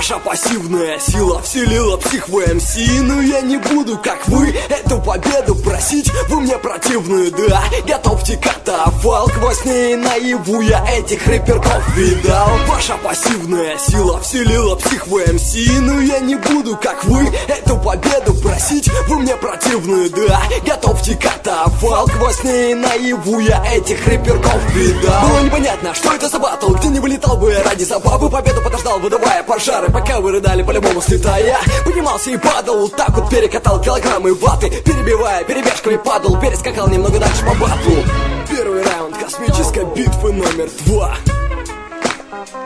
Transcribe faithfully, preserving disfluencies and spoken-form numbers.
Ваша пассивная сила вселила псих в эм си. Но я не буду, как вы, эту победу просить. Вы мне противны, да? Готовьте катафалк во сне и наяву. Я этих рэперков видал. Ваша пассивная сила вселила псих в эм си. Но я не буду, как вы, эту победу просить. Вы мне противны, да? Готовьте катафалк во сне и наяву. Я этих рэперков видал. Было непонятно, что это за батл. Где не вылетал бы я ради забавы. Победу подождал, выдавая пожары, пока вы рыдали, по-любому слетая. Поднимался и падал, так вот перекатал килограммы ваты, перебивая, перебежками падал, перескакал немного дальше по батлу. Первый раунд космической битвы номер два.